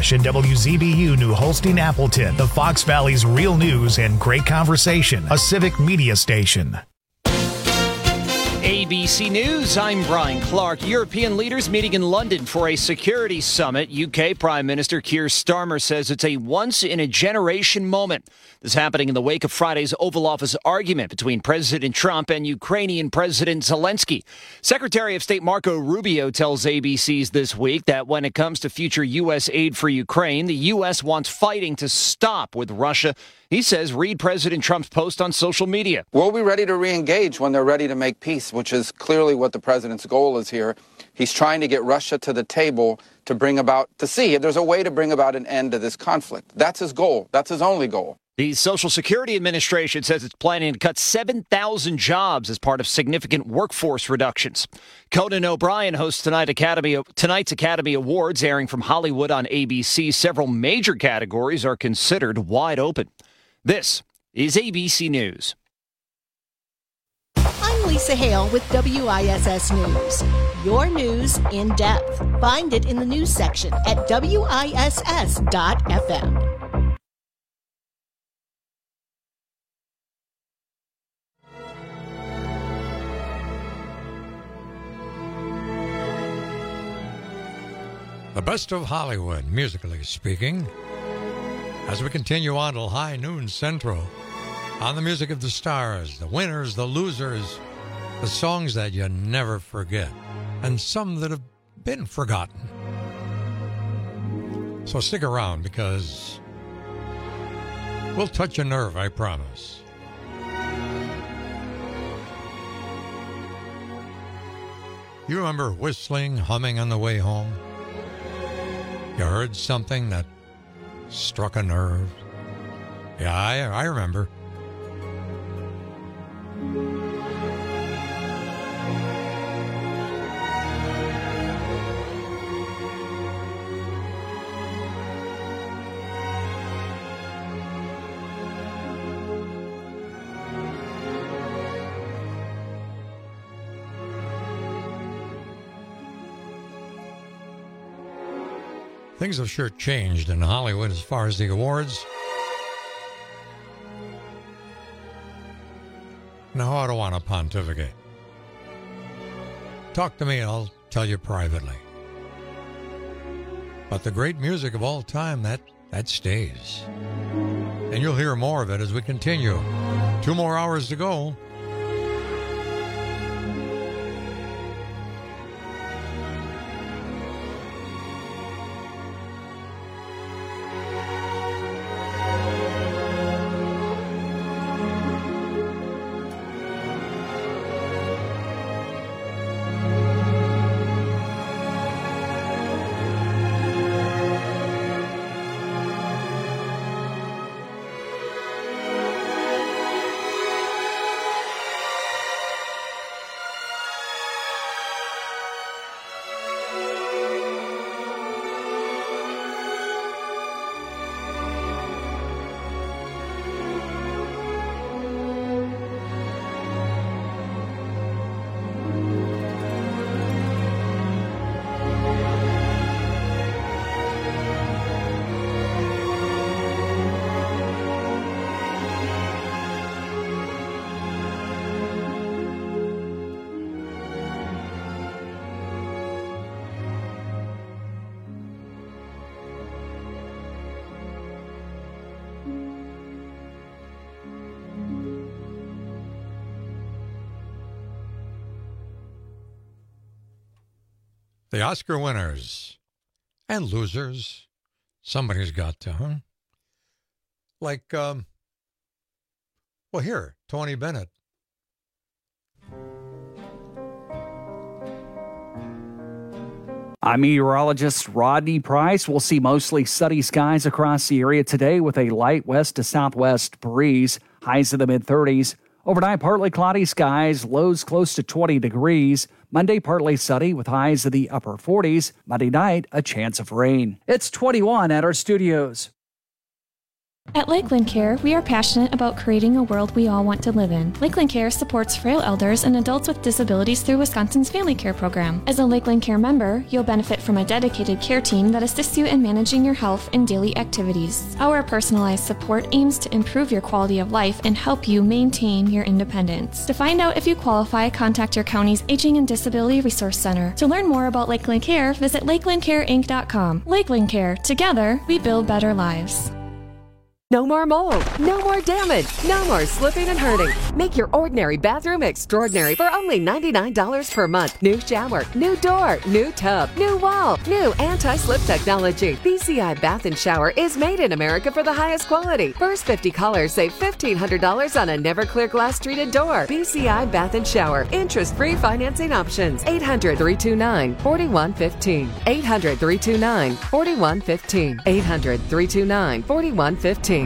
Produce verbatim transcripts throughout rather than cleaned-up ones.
Wabash and W Z B U New Holstein Appleton, the Fox Valley's real news and great conversation, a civic media station. A B C News, I'm Brian Clark. European leaders meeting in London for a security summit. U K Prime Minister Keir Starmer says it's a once-in-a-generation moment. This happening in the wake of Friday's Oval Office argument between President Trump and Ukrainian President Zelensky. Secretary of State Marco Rubio tells A B C's This Week that when it comes to future U S aid for Ukraine, the U S wants fighting to stop with Russia. He says, read President Trump's post on social media. We'll be ready to re-engage when they're ready to make peace, which is clearly what the president's goal is here. He's trying to get Russia to the table to bring about, to see if there's a way to bring about an end to this conflict. That's his goal. That's his only goal. The Social Security Administration says it's planning to cut seven thousand jobs as part of significant workforce reductions. Conan O'Brien hosts tonight Academy, tonight's Academy Awards, airing from Hollywood on A B C. Several major categories are considered wide open. This is A B C News. I'm Lisa Hale with W I S S News. Your news in depth. Find it in the news section at W I S S dot F M. The best of Hollywood, musically speaking, as we continue on till high noon central on the music of the stars, the winners, the losers, the songs that you never forget, and some that have been forgotten. So stick around because we'll touch a nerve, I promise. You remember whistling, humming on the way home? You heard something that struck a nerve? Yeah, I, I remember. Things have sure changed in Hollywood as far as the awards. Now, I don't want to pontificate. Talk to me and I'll tell you privately. But the great music of all time, that, that stays. And you'll hear more of it as we continue. Two more hours to go. The Oscar winners and losers. Somebody's got to, huh? Like, um, well, here, Tony Bennett. I'm meteorologist Rodney Price. We'll see mostly sunny skies across the area today with a light west to southwest breeze. Highs in the mid-thirties. Overnight, partly cloudy skies, lows close to twenty degrees. Monday, partly sunny with highs in the upper forties. Monday night, a chance of rain. It's twenty-one at our studios. At Lakeland Care, we are passionate about creating a world we all want to live in. Lakeland Care supports frail elders and adults with disabilities through Wisconsin's Family Care Program. As a Lakeland Care member, you'll benefit from a dedicated care team that assists you in managing your health and daily activities. Our personalized support aims to improve your quality of life and help you maintain your independence. To find out if you qualify, contact your county's Aging and Disability Resource Center. To learn more about Lakeland Care, visit lakeland care inc dot com. Lakeland Care. Together, we build better lives. No more mold, no more damage, no more slipping and hurting. Make your ordinary bathroom extraordinary for only ninety-nine dollars per month. New shower, new door, new tub, new wall, new anti-slip technology. B C I Bath and Shower is made in America for the highest quality. First fifty callers save fifteen hundred dollars on a never clear glass treated door. B C I Bath and Shower. Interest-free financing options. eight hundred, three two nine, four one one five. eight hundred, three two nine, four one one five. eight hundred, three two nine, four one one five.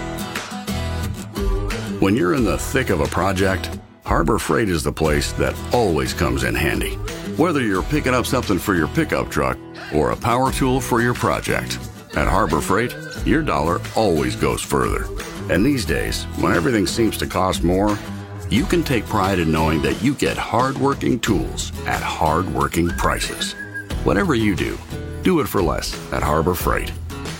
When you're in the thick of a project, Harbor Freight is the place that always comes in handy. Whether you're picking up something for your pickup truck or a power tool for your project, at Harbor Freight, your dollar always goes further. And these days, when everything seems to cost more, you can take pride in knowing that you get hard-working tools at hard-working prices. Whatever you do, do it for less at Harbor Freight.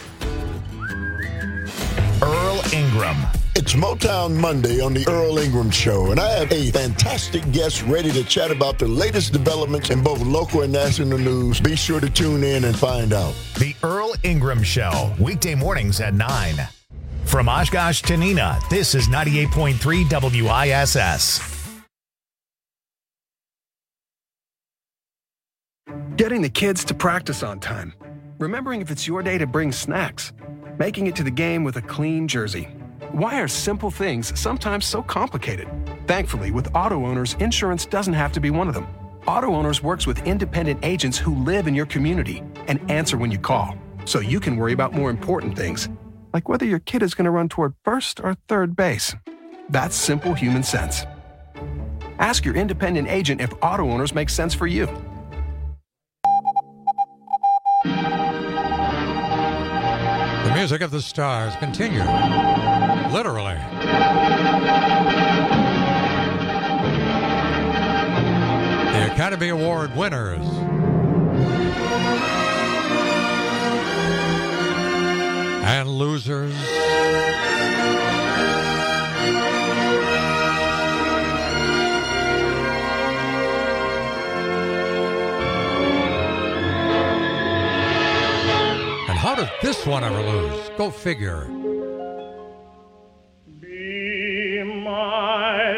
Earl Ingram. It's Motown Monday on the Earl Ingram Show, and I have a fantastic guest ready to chat about the latest developments in both local and national news. Be sure to tune in and find out. The Earl Ingram Show, weekday mornings at nine. From Oshkosh to Neenah, this is ninety-eight point three W I S S. Getting the kids to practice on time. Remembering if it's your day to bring snacks. Making it to the game with a clean jersey. Why are simple things sometimes so complicated? Thankfully, with Auto Owners, insurance doesn't have to be one of them. Auto Owners works with independent agents who live in your community and answer when you call, so you can worry about more important things, like whether your kid is going to run toward first or third base. That's simple human sense. Ask your independent agent if Auto Owners makes sense for you. The music of the stars continue. Literally. The Academy Award winners. And losers. And how did this one ever lose? Go figure. Be my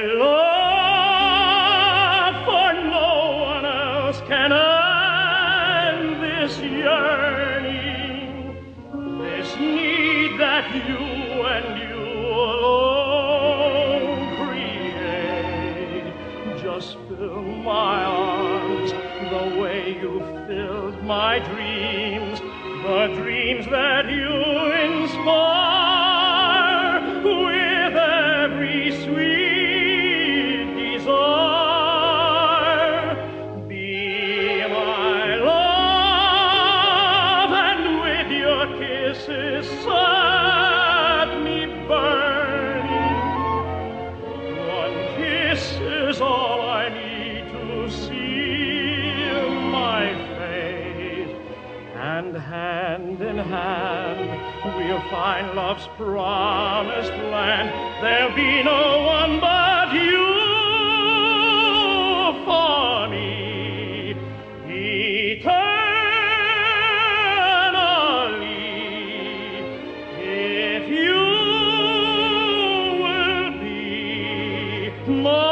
love, for no one else can end this yearning, this need that you and you alone create. Just fill my arms the way you filled my dreams, the dreams that you inspire with every sweet desire. Be my love, and with your kisses set me burning. One kiss is all I need to seal my fate, and hand in hand we'll find love's promised land. There'll be no one but you for me eternally. If you will be my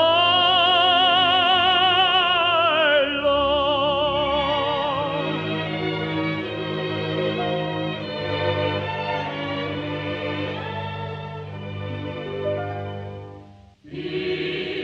Be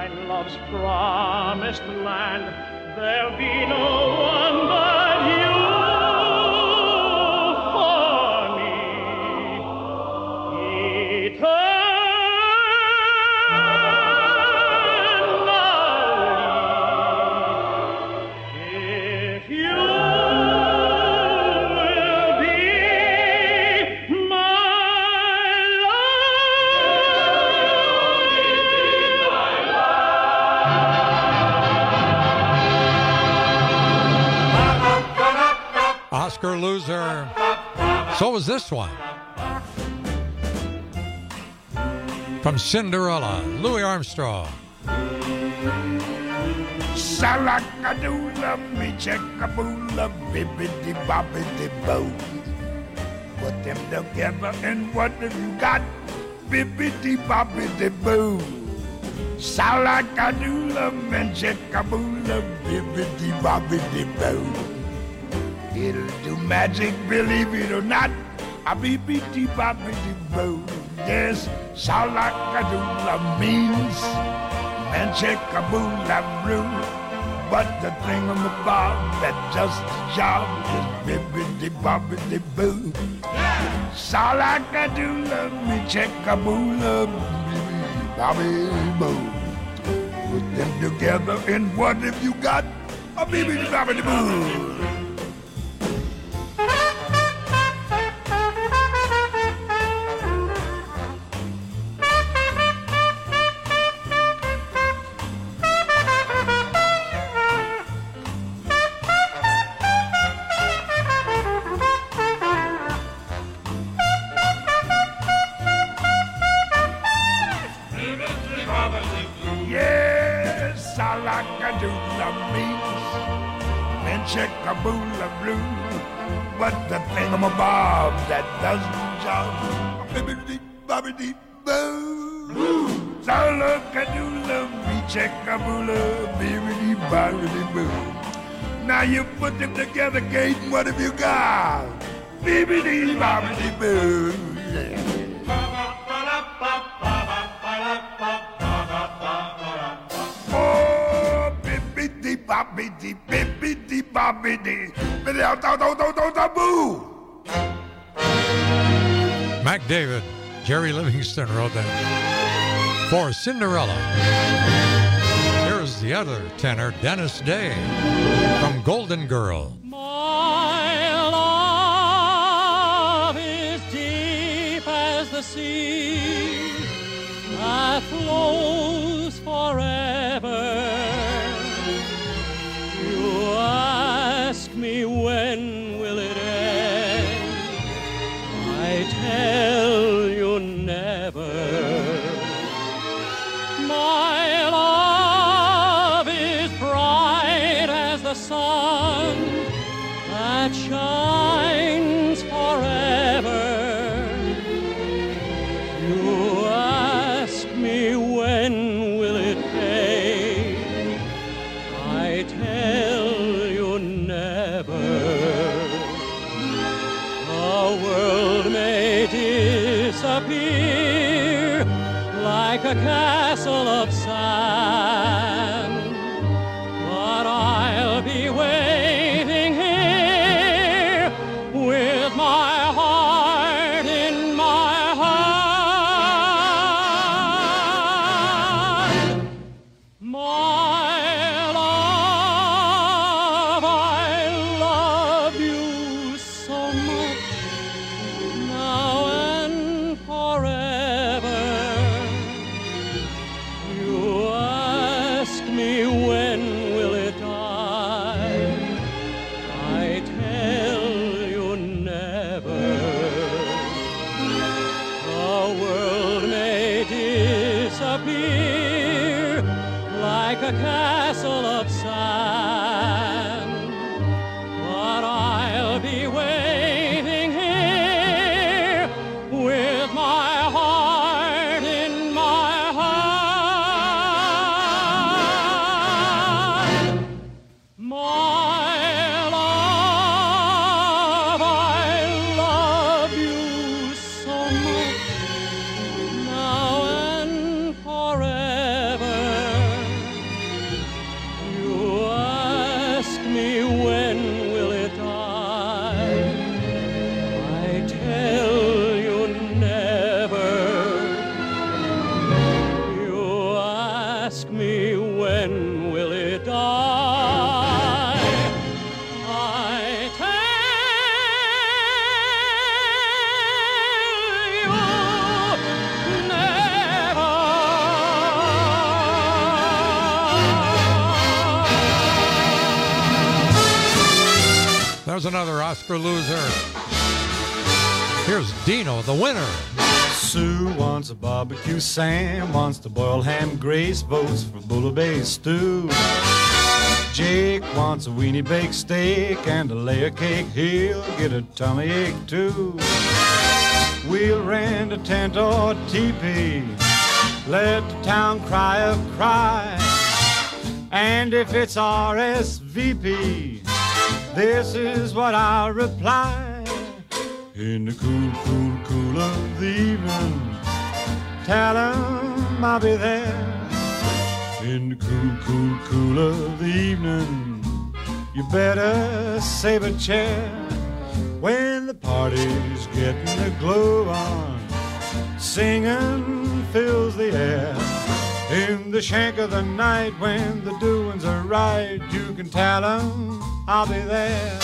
find love's promised land, there'll be no one but you for me. Eternally, if you will be my Oscar loser. So was this one. From Cinderella, Louis Armstrong. Salakadoola, me checkaboola, bibbidi bobbidi boo. Put them together and what have you got? Bibbidi bobbidi boo. Salakadoola, me checkaboola, bibbidi bobbidi boo. It'll do magic, believe it or not. A bibbidi bobbidi boo. Yes, salakadoola means manchekaboola brew. But the thingamabob that does the job is bibbidi bobbidi boo. Salakadoola, me checkaboola, bibbidi bobbidi boo. Put them together and what have you got? A bibbidi bobbidi boo. Yes, salakadoola means manchekaboola blue. But the thingamabob that does the job, bibbidi bobbidi boo. Salakadoola, me checkaboola, bibbidi bobbidi boo. Now you put them together, Kate, and what have you got? Bibbidi bobbidi boo. Yeah. Oh, bibbidi bobbidi, bibbidi bobbidi, bibbidi boo. Mac David, Jerry Livingston wrote that for Cinderella. Here's the other tenor, Dennis Day, from Golden Girl. My love is deep as the sea that flows forever. You ask me when will it end? I tell you never. My love is bright as the sun that shines forever. You ask me when will it fade? I tell you never. The world may disappear like a castle of sand, but I'll be waiting here with my heart in my hand. My love, I love you so much now and forever. You ask me when will it die? I tell you never. The world may disappear like a castle of sand, but I'll be waiting here with my heart in my hand. My love, I love you so much now and forever. another Oscar loser. Here's Dino, the winner. Sue wants a barbecue, Sam wants to boil ham, Grace votes for bouillabaisse stew. Jake wants a weenie baked steak and a layer cake, he'll get a tummy ache too. We'll rent a tent or teepee, let the town cry a cry, and if it's R S V P, this is what I'll reply. In the cool, cool, cool of the evening, tell 'em I'll be there. In the cool, cool, cool of the evening, you better save a chair. When the party's getting the glow on, singing fills the air. In the shank of the night, when the doings are right, you can tell 'em I'll be there.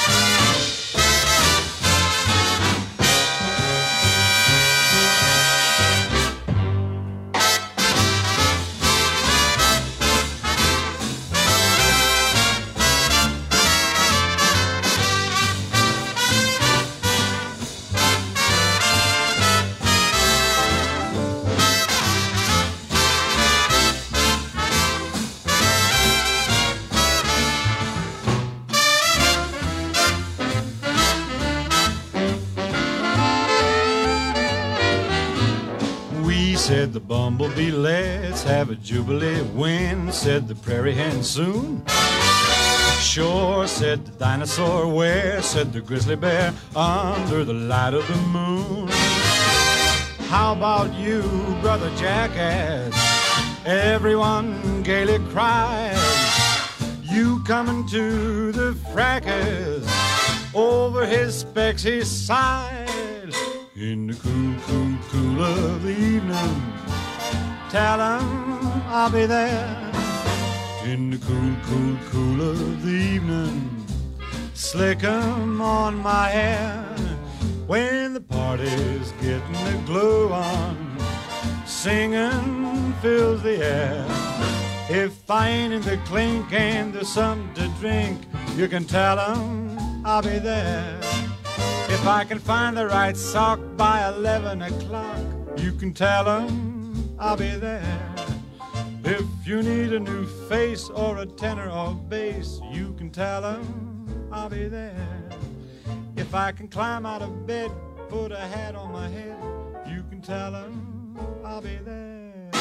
Said the bumblebee, let's have a jubilee. When? Said the prairie hen, soon. Sure, said the dinosaur. Where? Said the grizzly bear, under the light of the moon. How about you, brother jackass? Everyone gaily cried. You coming to the fracas? Over his specs he sighed. In the cool, cool, cool of the evening, tell 'em I'll be there. In the cool, cool, cool of the evening, slick 'em on my hair. When the party's getting the glow on, singing fills the air. If I ain't in the clink and there's something to drink, you can tell 'em I'll be there. If I can find the right sock by eleven o'clock, you can tell 'em I'll be there. If you need a new face or a tenor or bass, you can tell 'em I'll be there. If I can climb out of bed, put a hat on my head, you can tell 'em I'll be there.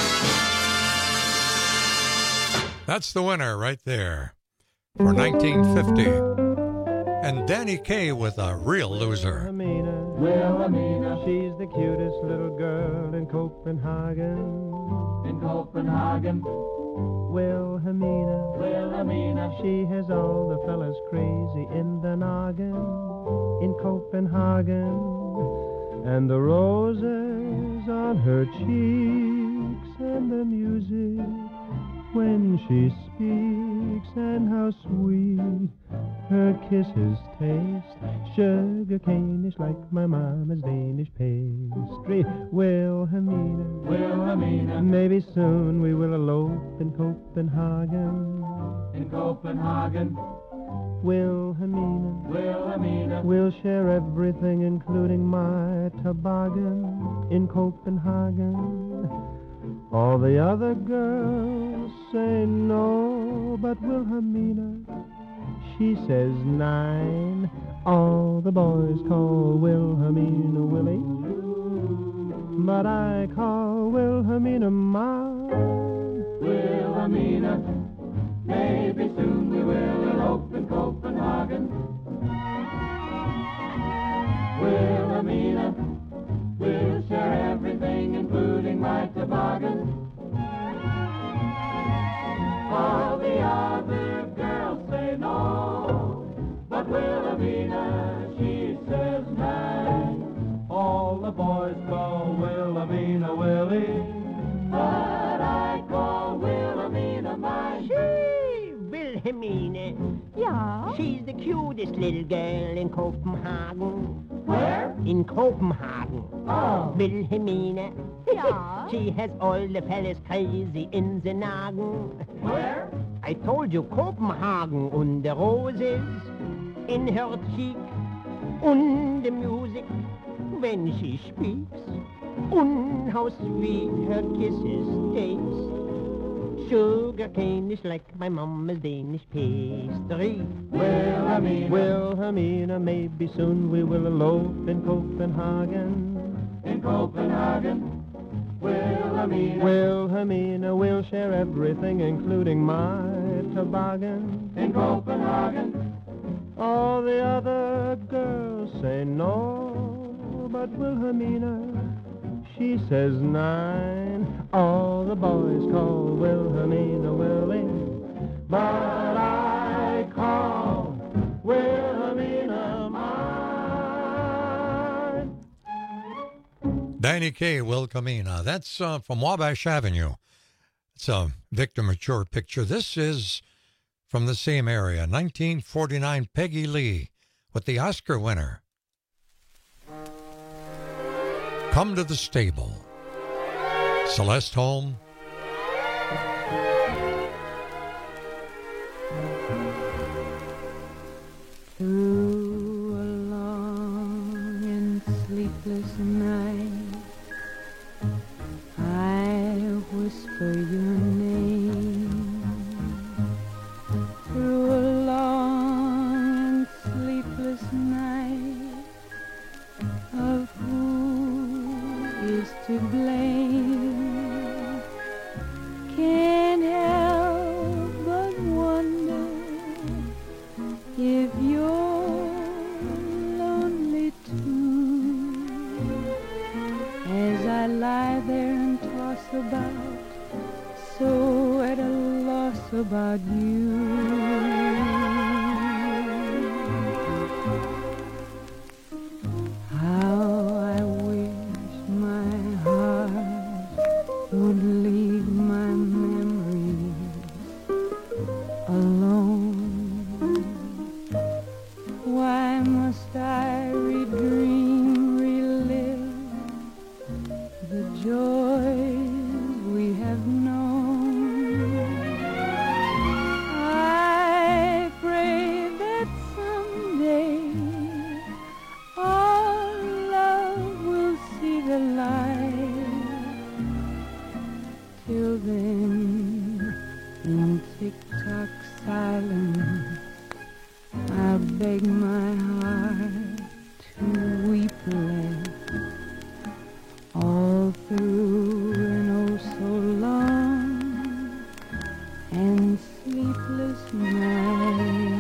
That's the winner right there for nineteen fifty. And Danny Kaye with a real loser. Wilhelmina, Wilhelmina, she's the cutest little girl in Copenhagen. In Copenhagen. Wilhelmina, Wilhelmina, she has all the fellas crazy in the noggin. In Copenhagen. And the roses on her cheeks and the music when she speaks, and how sweet her kisses taste. Sugar cane-ish like my mama's Danish pastry. Wilhelmina, Wilhelmina, maybe soon we will elope in Copenhagen. In Copenhagen. Wilhelmina, Wilhelmina, we'll share everything including my toboggan. In Copenhagen. All the other girls say no, but Wilhelmina, she says nine. All the boys call Wilhelmina Willie, but I call Wilhelmina mine. Wilhelmina, maybe soon we will elope in Copenhagen. Wilhelmina, we'll share everything, including my toboggan. All the other girls say no, but Wilhelmina, she says nine. All the boys call Wilhelmina Willie, but I call Wilhelmina mine. She, Wilhelmina. Yeah? She's the cutest little girl in Copenhagen. Where? In Copenhagen. Oh. Wilhelmina. Yeah? She has all the fellas crazy in the noggin. Where? I told you Copenhagen, and the roses in her cheek, and the music when she speaks, and how sweet her kisses taste. Sugar cane is like my mama's Danish pastry. Wilhelmina, Wilhelmina, maybe soon we will elope in Copenhagen. In Copenhagen, Wilhelmina, Wilhelmina, we'll share everything, including my toboggan. In Copenhagen, all the other girls say no, but Wilhelmina, she says nine. All the boys call Wilhelmina Willie, but I call Wilhelmina mine. Danny Kaye, Wilhelmina. That's uh, from Wabash Avenue. It's a Victor Mature picture. This is from the same area, nineteen forty-nine, Peggy Lee with the Oscar winner. Come to the Stable. Celeste Holm. Through a long and sleepless night, I whisper your name. Through a long and sleepless night, of who is to blame, can't help but wonder if you're lonely too, as I lie there and toss about, so at a loss about you. How I wish my heart would leave my memories alone. Why must I redream, relive the joys we have known? I pray that someday our love will see the light. Till then, in tick-tock silence, I beg my heart to weep less, all through an oh so long and sleepless night.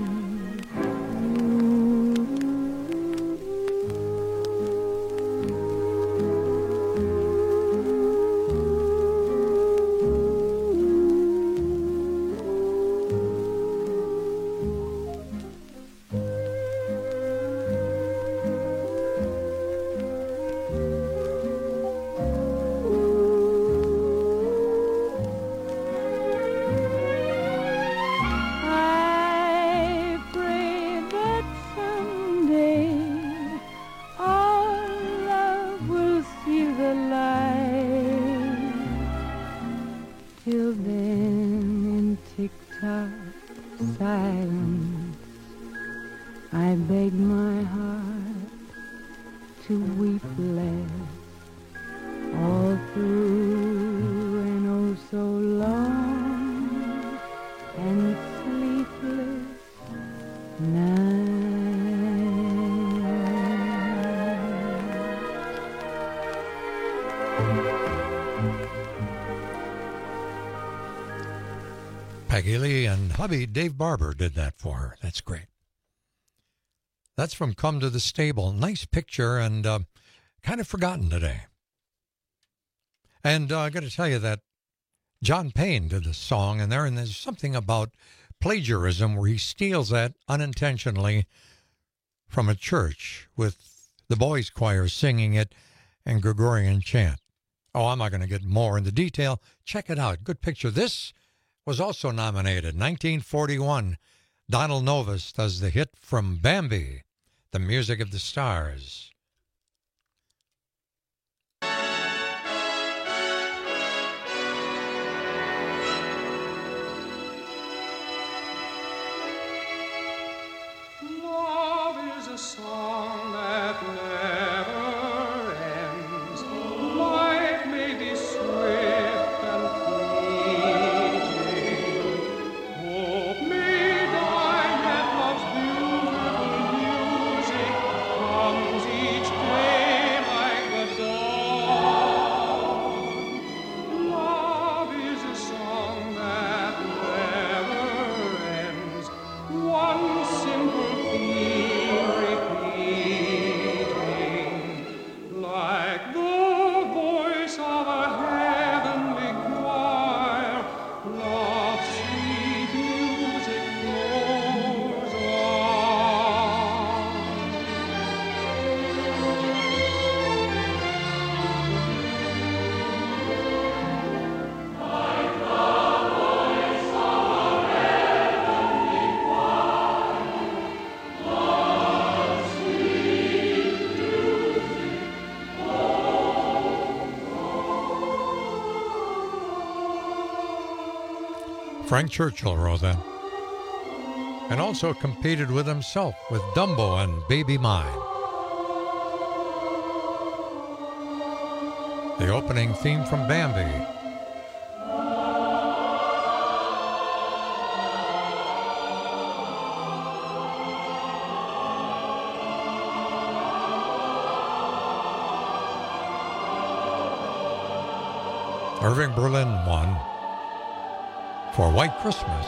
I pray that someday our love will see the light. Till then, in tick-tock silence, I beg my heart to weep less, all through an oh so long and sleepless night. Peggy Lee and hubby Dave Barber did that for her. That's great. That's from Come to the Stable. Nice picture and uh, kind of forgotten today. And uh, I got to tell you that John Payne did the song, and there and there's something about plagiarism where he steals that unintentionally from a church with the boys' choir singing it and Gregorian chant. Oh, I'm not going to get more into detail. Check it out. Good picture. This was also nominated. nineteen forty-one. Donald Novis does the hit from Bambi, The Music of the Stars. More Frank Churchill wrote that. And also competed with himself with Dumbo and Baby Mine. The opening theme from Bambi. Irving Berlin won for White Christmas.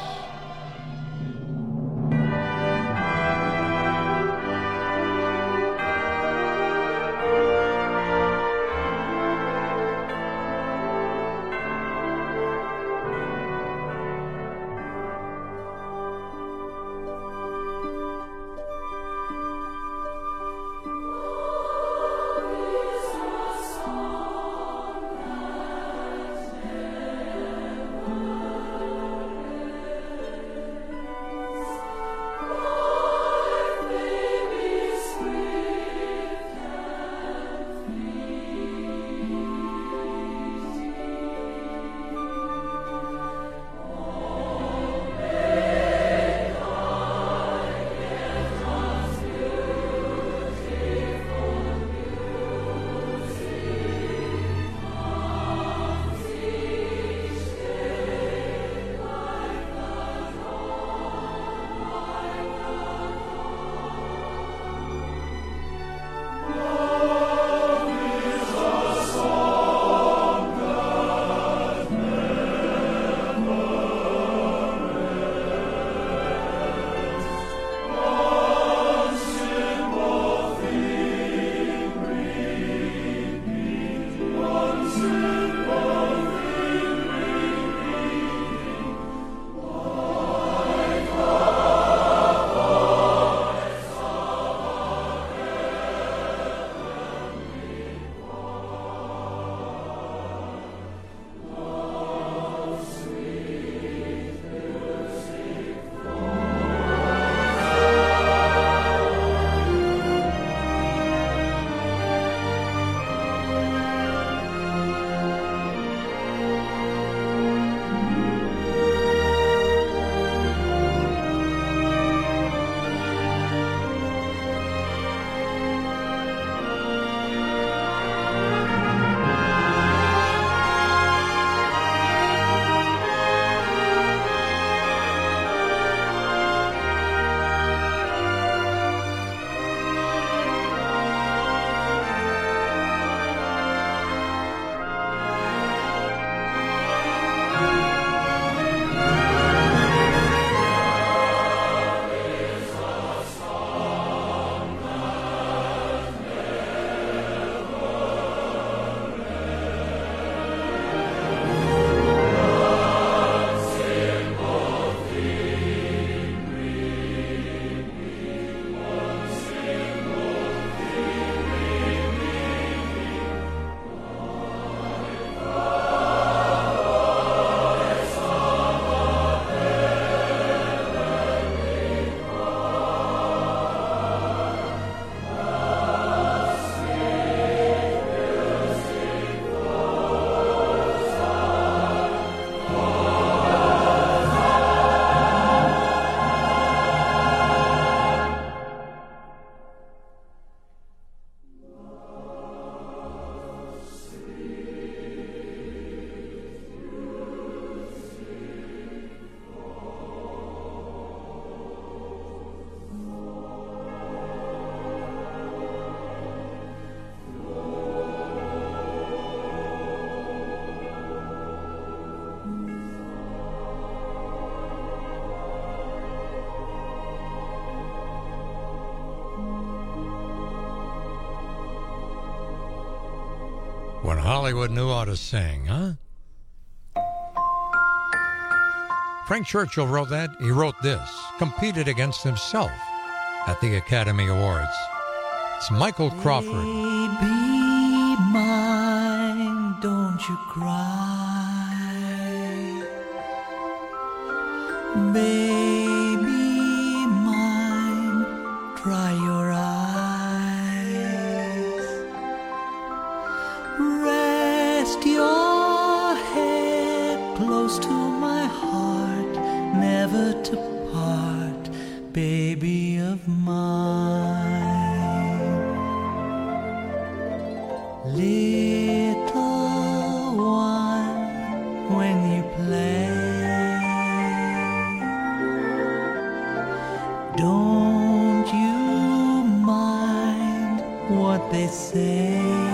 When Hollywood knew how to sing, huh? Frank Churchill wrote that. He wrote this. Competed against himself at the Academy Awards. It's Michael Crawford. Baby mine, don't you cry. Baby mine, dry your eyes. Rest your head close to my heart. never to part, baby of mine. Little one, when you play, don't you mind what they say.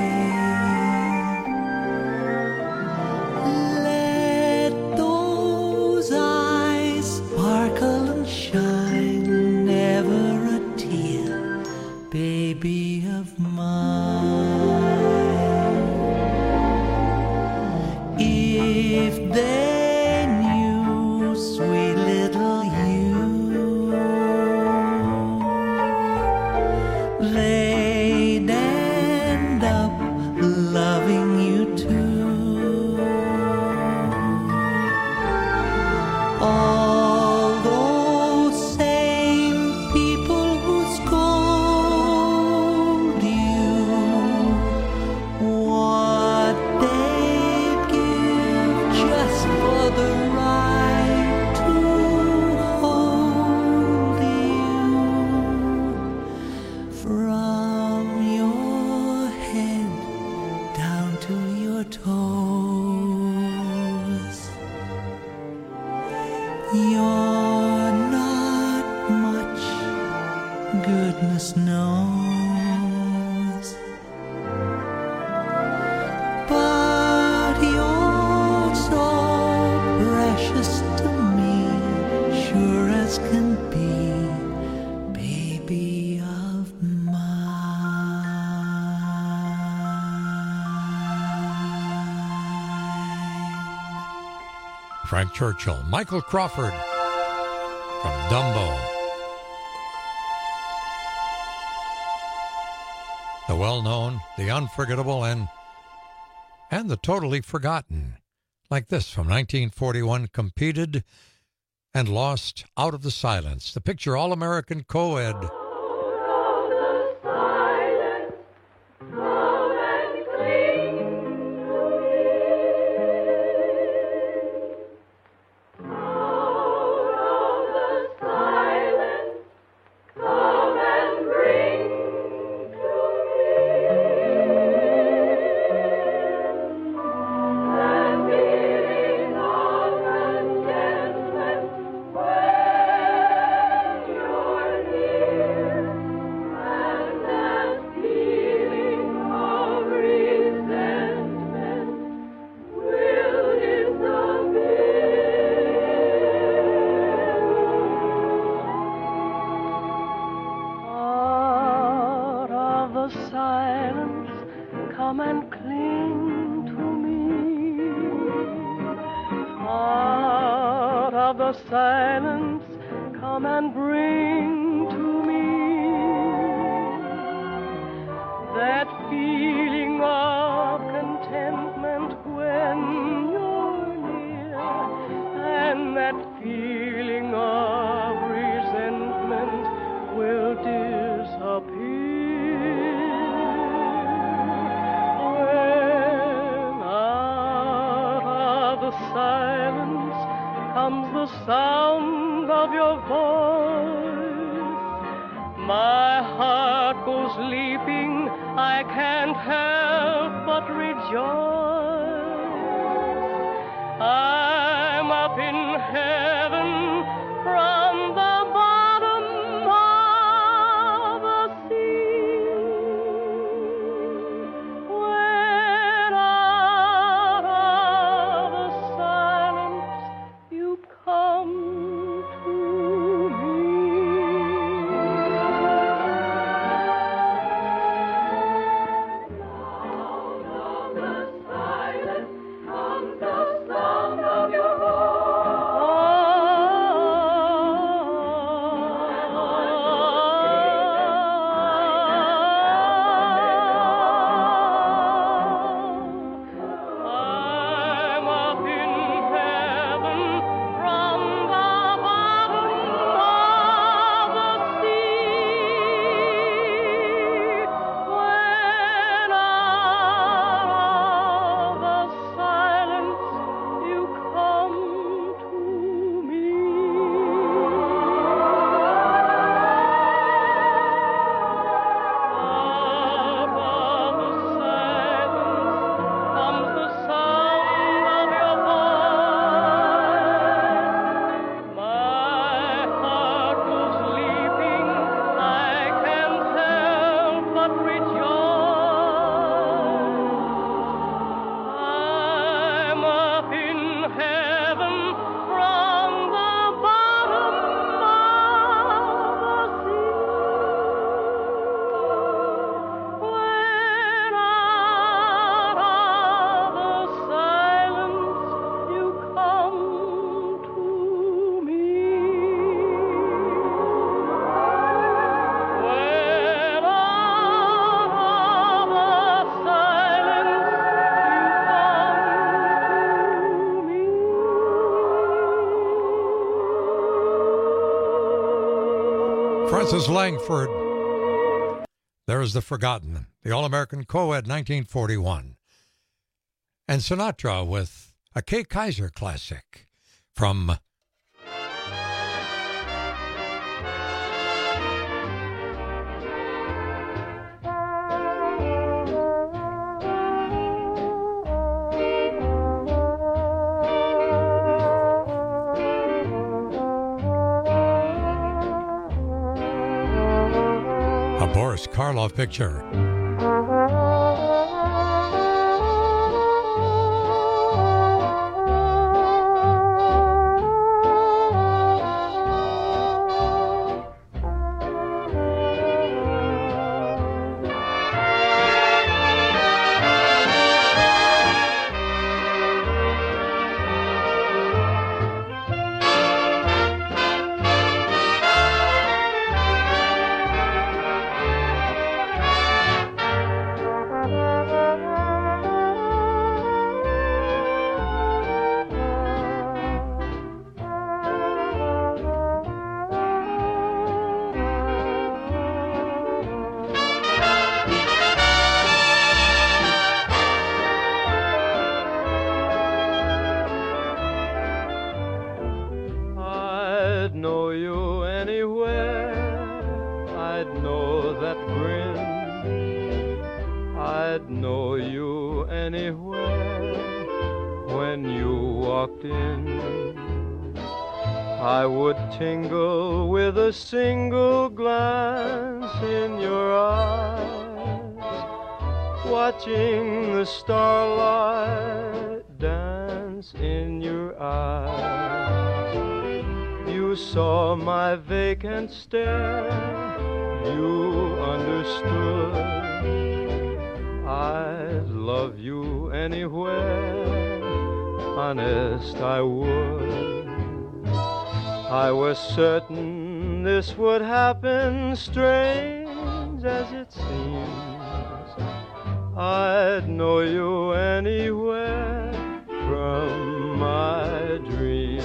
Let those eyes sparkle and shine, never a tear, baby of mine. If they knew, sweet little you, they'd end up loving you too. All those same people who scold you, what they'd give just for the right to hold you. From your head down to your toes, you're not much, goodness knows, but you're so precious to me, sure as can be, baby of Frank Churchill, Michael Crawford from Dumbo. The well-known, the unforgettable, and and the totally forgotten. Like this from nineteen forty-one, competed and lost Out of the Silence. The picture All-American co-ed. Oh Francis Langford. There is The Forgotten, the All-American Co-Ed nineteen forty-one. And Sinatra with a Kay Kaiser classic from Boris Karloff picture. Tingle with a single glance in your eyes, watching the starlight dance in your eyes. You saw my vacant stare, you understood I'd love you anywhere, honest I would. I was certain this would happen, strange as it seems. I'd know you anywhere from my dreams.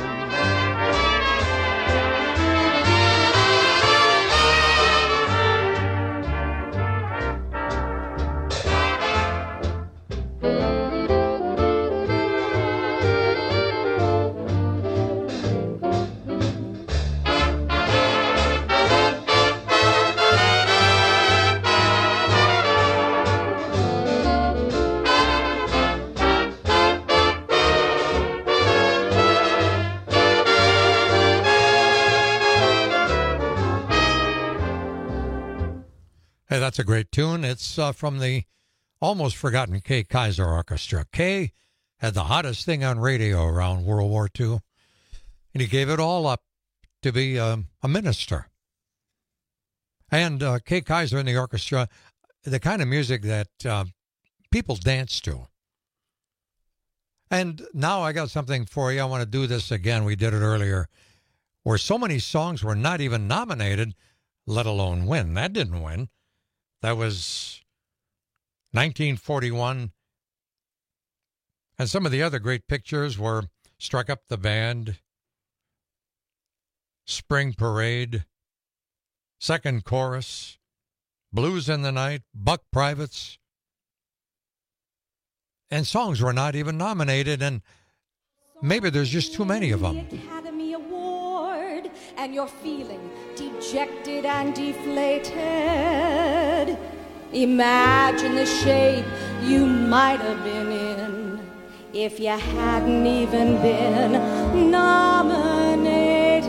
Hey, that's a great tune. It's uh, from the almost forgotten Kay Kaiser Orchestra. Kay had the hottest thing on radio around World War Two, and he gave it all up to be um, a minister. And uh, Kay Kaiser and the orchestra, the kind of music that uh, people dance to. And now I got something for you. I want to do this again. We did it earlier, where so many songs were not even nominated, let alone win. That didn't win. That was nineteen forty-one. And some of the other great pictures were Struck Up the Band, Spring Parade, Second Chorus, Blues in the Night, Buck Privates. And songs were not even nominated, and maybe there's just too many of them. Academy Award, and you're feeling dejected and deflated. Imagine the shape you might have been in if you hadn't even been nominated.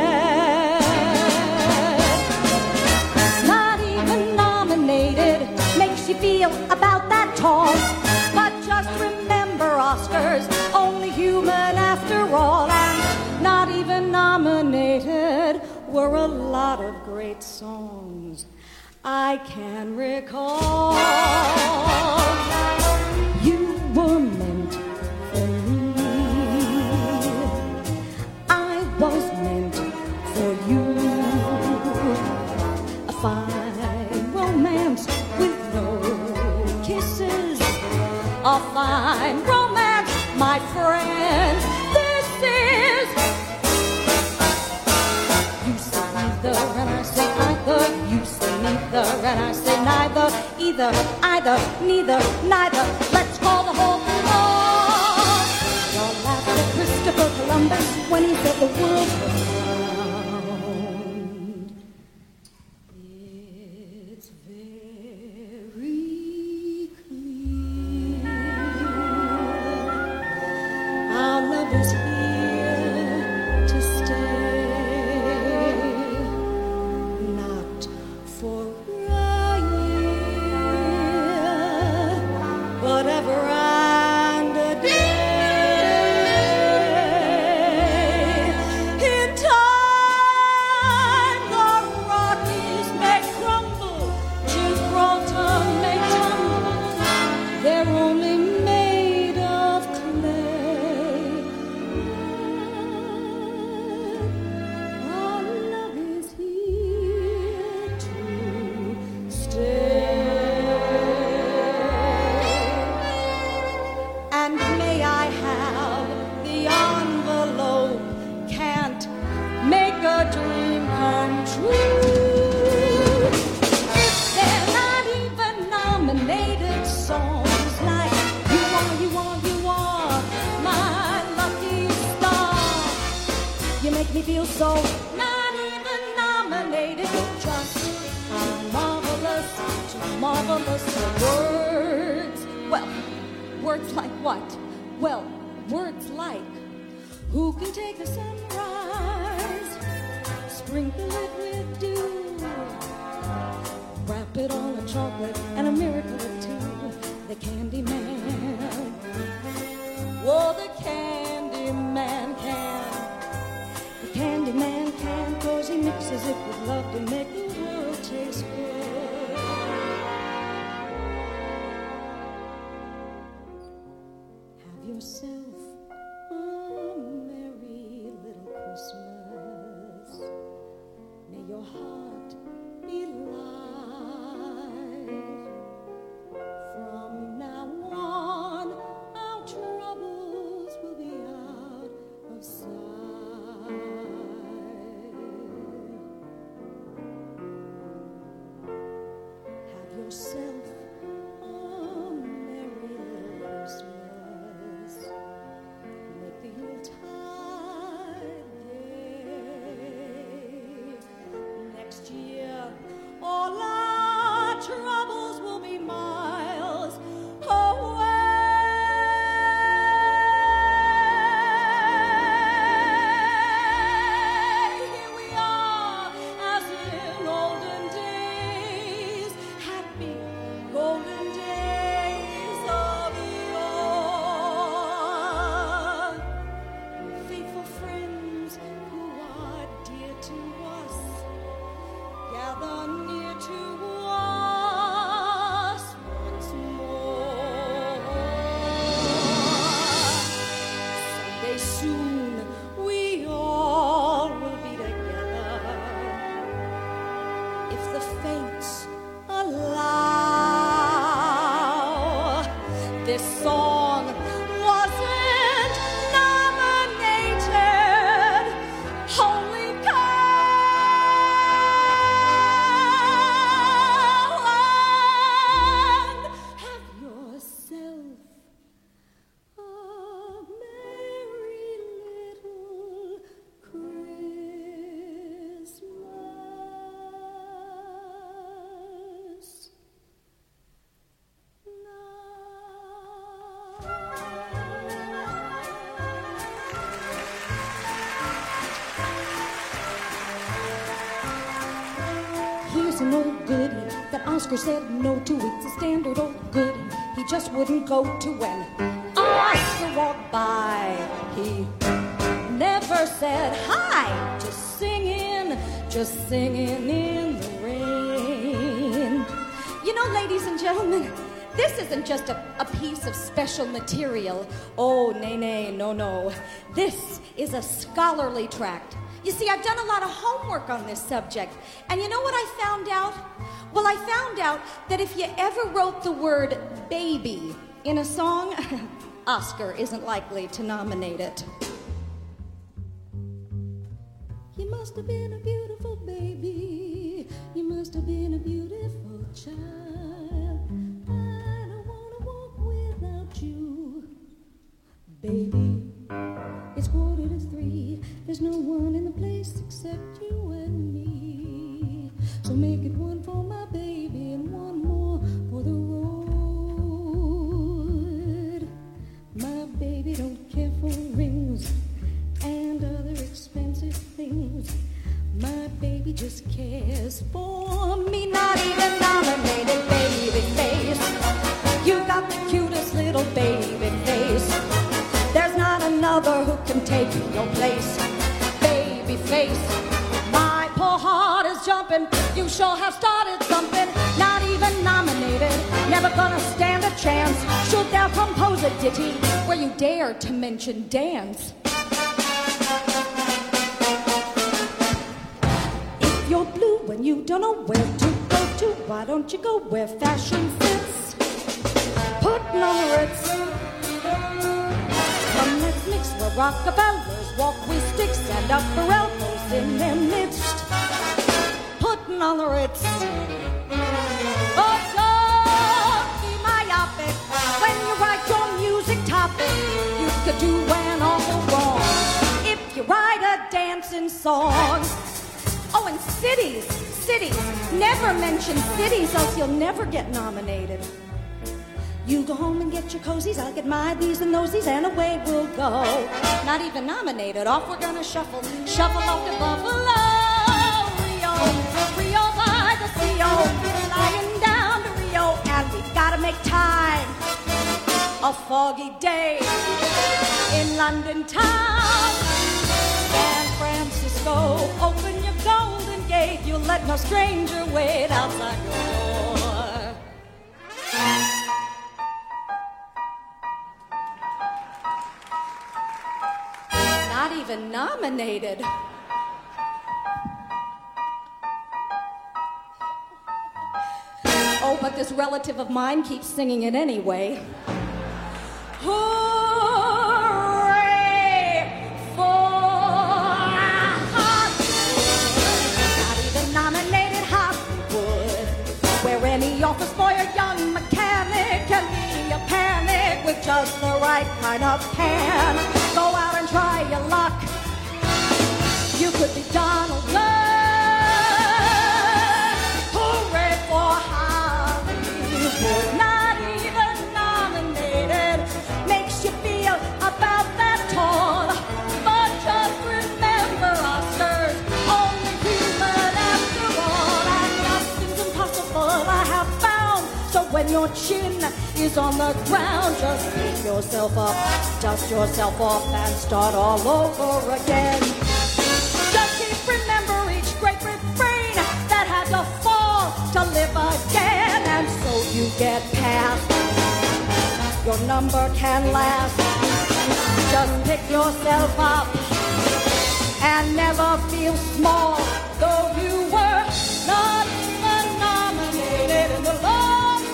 Not even nominated makes you feel about that tall. But just remember, Oscars, only human after all. And not even nominated were a lot of great songs I can recall. You were meant for me, I was meant for you. A fine romance with no kisses, a fine romance, my friend, this is. You say either and I say either. either, either, neither, neither. Let's call the whole thing off. Y'all laughed at Christopher Columbus when he said the world was round. It's very clear. Our love is here to stay, not for a year, but ever and a day. In time, the Rockies may crumble, Gibraltar may tumble. They're only made of clay. Our love is here to stay. And may I have the envelope? Can't make a dream come true. If they're not even nominated songs like You Are, You Are, You Are, My Lucky Star, you make me feel so not even nominated. You're just too marvelous, too marvelous for words. Well, words like what? Well, words like who can take a sunrise, sprinkle it with dew, wrap it on a chocolate and a miracle or two. The Candy Man. Oh, the Candy Man can. The Candy Man can, 'cause he mixes it with love to make the world taste good. Have yourself a merry little Christmas. May your heart be light. From now on, our troubles will be out of sight. Have yourself a merry little Christmas. Make the Yuletide gay. Next year, all our troubles will be miles away. Here we are, as in olden days, happy golden days of yore. Faithful friends who are dear to us, gather near to us once more. Someday soon we all will be together, if the fates allow. This song wasn't nominated, only and have yourself a merry little Christmas. Here's an old goodie that Oscar said no to. It's a standard old goodie he just wouldn't go to when Oscar walked by. He never said hi, just singing, just singing in the rain. You know, ladies and gentlemen, this isn't just a, a piece of special material. Oh, nay, nay, no, no. This is a scholarly tract. You see, I've done a lot of homework on this subject. And you know what I found out? Well, I found out that if you ever wrote the word baby in a song, Oscar isn't likely to nominate it. You must have been a beautiful baby. You must have been a beautiful child. Baby, it's quarter to three. There's no one in the place except you and me. So make it one for my baby and one more for the road. My baby don't care for rings and other expensive things. My baby just cares for me. Not even nominated baby face. You got the cutest little baby face. There's not another who can take your place. Baby face. My poor heart is jumping. You sure have started something. Not even nominated. Never gonna stand a chance. Should thou compose a ditty where you dare to mention dance? If you're blue and you don't know where to go to, why don't you go where fashion fits? Put no Ritz. Come, let's mix where Rockefellers walk with sticks and upper elbows in their midst. Putting on the Ritz. Oh, don't be myopic when you write your music topic. You could do an awful wrong if you write a dancing song. Oh, and cities, cities. Never mention cities, else you'll never get nominated. You go home and get your cozies, I'll get my these and thosies, and away we'll go. Not even nominated, off we're gonna shuffle, shuffle off to Buffalo. Rio, Rio by the Sea, flying down to Rio, and we've gotta make time. A foggy day in London town. San Francisco, open your golden gate, you'll let no stranger wait outside your door. Not even nominated. Oh, but this relative of mine keeps singing it anyway. Hooray for Hollywood. Not even nominated Hollywood, where any office boy or young mechanic can be a panic with just the right kind of pan. Go out and try your luck. You could be Donald Duck. Hooray for Hollywood. Not even nominated. Makes you feel about that tall. But just remember, Oscars, only human after all. And nothing's impossible, I have found. So when your chin is on the ground, just pick yourself up, dust yourself off, and start all over again. Just keep remember each great refrain that had to fall to live again, and so you get past. Your number can last. Just pick yourself up and never feel small, though you were not even nominated in the long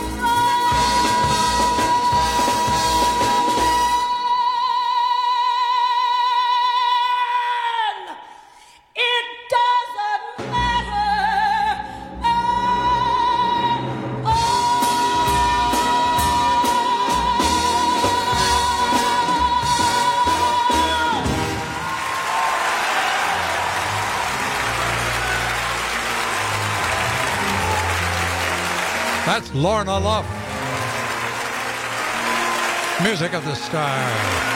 That's Lorna Luft. Music of the Stars.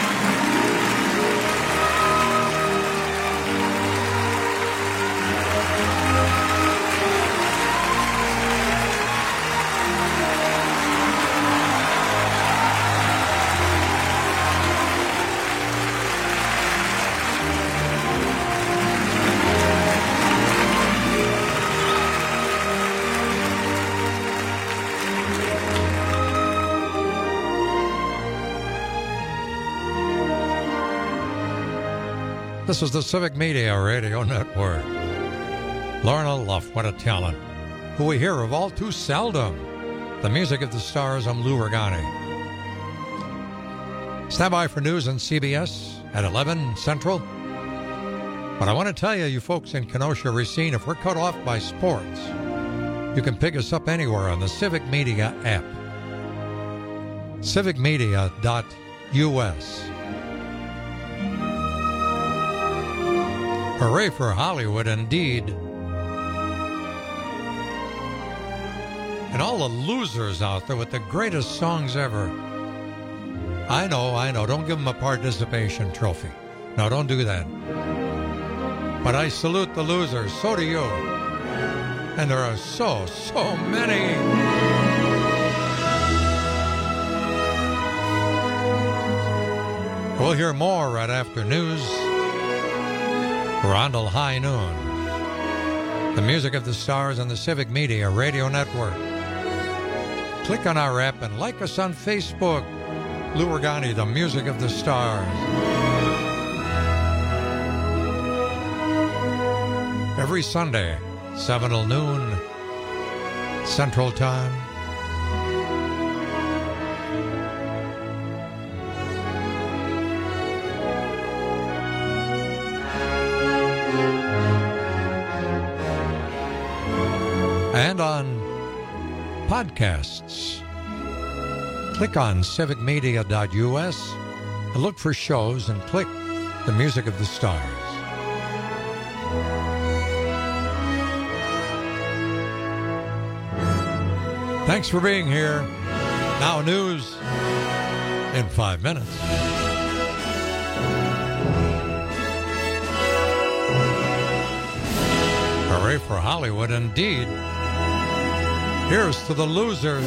This is the Civic Media Radio Network. Lorna Luft, what a talent, who we hear of all too seldom. The Music of the Stars, I'm Lou Regani. Stand by for news on C B S at eleven Central. But I want to tell you, you folks in Kenosha, Racine, if we're cut off by sports, you can pick us up anywhere on the Civic Media app. civic media dot U S. Hooray for Hollywood, indeed. And all the losers out there with the greatest songs ever. I know, I know. Don't give them a participation trophy. No, don't do that. But I salute the losers. So do you. And there are so, so many. We'll hear more right after news. We're on till high noon. The music of the stars on the Civic Media Radio Network. Click on our app and like us on Facebook. Lou Regani, the music of the stars. Every Sunday, seven till noon, Central Time. And on podcasts. Click on civic media dot U S and look for shows and click the music of the stars. Thanks for being here. Now news in five minutes. Hooray for Hollywood, indeed. Here's to the losers.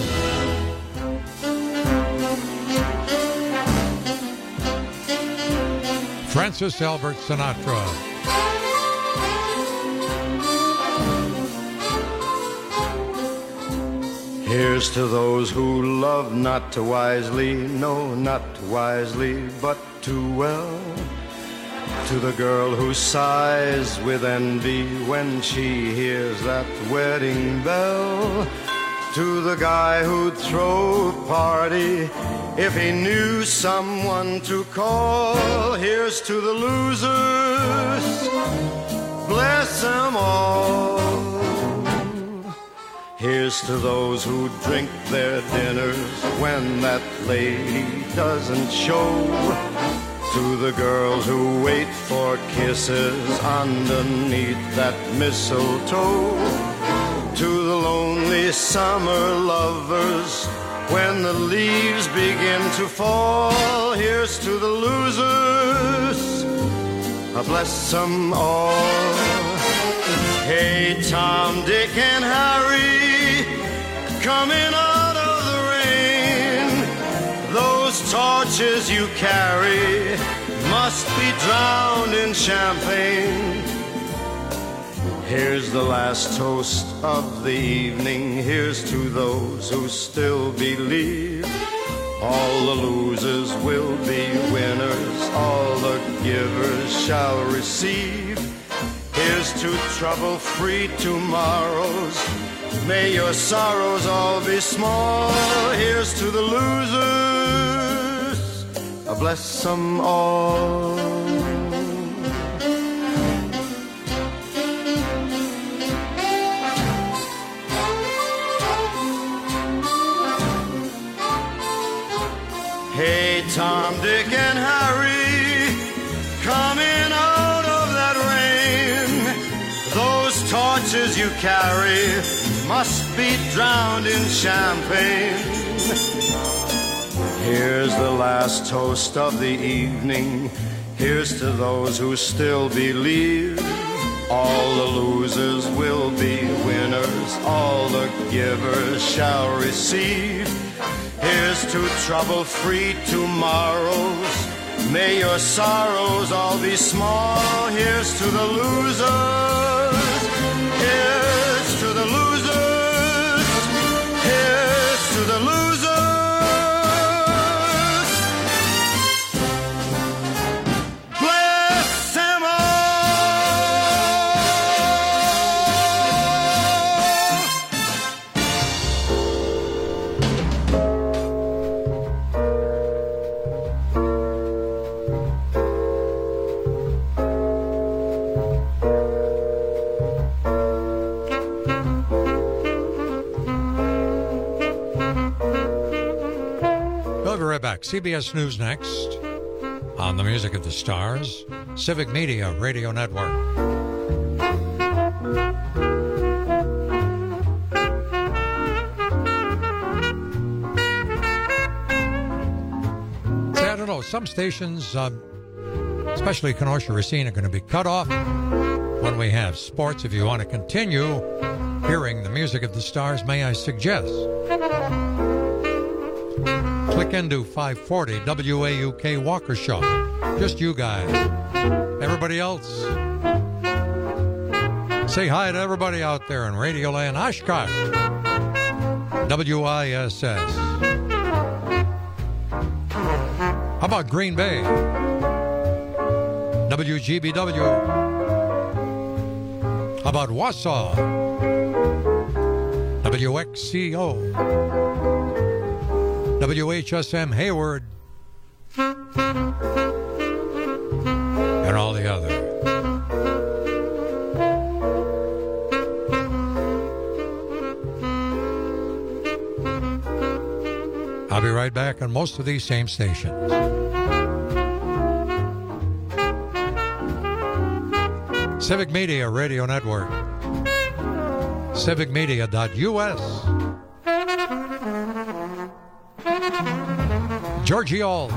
Francis Albert Sinatra. Here's to those who love not too wisely, no, not too wisely, but too well. To the girl who sighs with envy when she hears that wedding bell. To the guy who'd throw a party if he knew someone to call. Here's to the losers, bless them all. Here's to those who drink their dinners when that lady doesn't show. To the girls who wait for kisses underneath that mistletoe. To the lonely summer lovers when the leaves begin to fall. Here's to the losers, bless them all. Hey, Tom, Dick, and Harry, coming out of the rain. Those torches you carry must be drowned in champagne. Here's the last toast of the evening. Here's to those who still believe. All the losers will be winners. All the givers shall receive. Here's to trouble-free tomorrows. May your sorrows all be small. Here's to the losers. Bless them all. Hey, Tom, Dick, and Harry, coming out of that rain. Those torches you carry must be drowned in champagne. Here's the last toast of the evening. Here's to those who still believe. All the losers will be winners. All the givers shall receive. Here's to trouble-free tomorrows. May your sorrows all be small. Here's to the losers. Here's to the losers. Here's to the losers. Bless them C B S News next on the Music of the Stars, Civic Media Radio Network. See, I don't know, some stations, uh, especially Kenosha Racine, are going to be cut off when we have sports. If you want to continue hearing the Music of the Stars, may I suggest click into five forty W A U K Waukesha. Just you guys. Everybody else, say hi to everybody out there in Radioland Oshkosh. W I S S. How about Green Bay? W G B W. How about Wausau? W X C O. W H S M Hayward. And all the other. I'll be right back on most of these same stations. Civic Media Radio Network. civic media dot U S. Georgie All.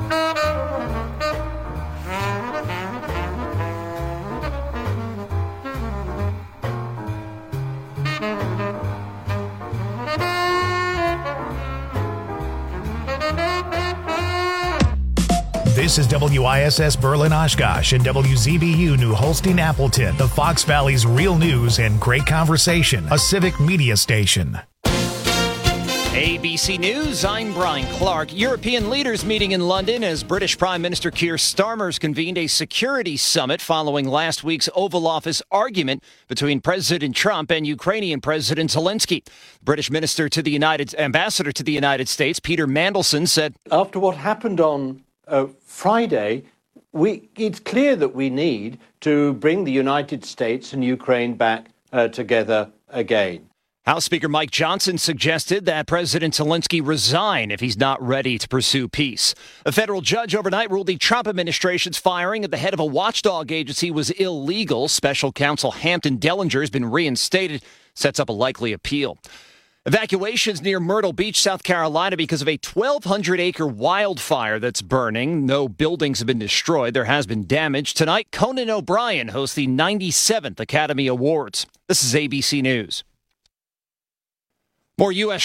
This is W I S S Berlin Oshkosh and W Z B U New Holstein Appleton, the Fox Valley's real news and great conversation, a civic media station. A B C News, I'm Brian Clark. European leaders meeting in London as British Prime Minister Keir Starmer's convened a security summit following last week's Oval Office argument between President Trump and Ukrainian President Zelensky. British Minister to the United Ambassador to the United States, Peter Mandelson, said, after what happened on uh, Friday, we, it's clear that we need to bring the United States and Ukraine back uh, together again. House Speaker Mike Johnson suggested that President Zelensky resign if he's not ready to pursue peace. A federal judge overnight ruled the Trump administration's firing at the head of a watchdog agency was illegal. Special counsel Hampton Dellinger has been reinstated, sets up a likely appeal. Evacuations near Myrtle Beach, South Carolina, because of a twelve hundred acre wildfire that's burning. No buildings have been destroyed. There has been damage. Tonight, Conan O'Brien hosts the ninety-seventh Academy Awards. This is A B C News. More U S